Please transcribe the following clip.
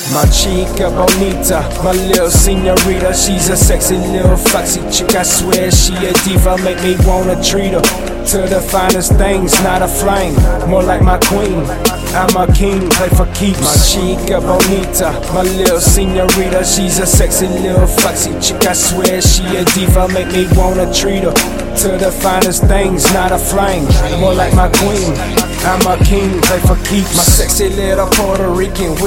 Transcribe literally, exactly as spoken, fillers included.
My chica bonita, my little senorita. She's a sexy little foxy chick, I swear she a diva. Make me wanna treat her to the finest things, not a flame, more like my queen. I'm a king, play for keeps. My chica bonita, my little senorita. She's a sexy little foxy chick, I swear she a diva. Make me wanna treat her to the finest things, not a flame, more like my queen. I'm a king, play for keeps. My sexy little Puerto Rican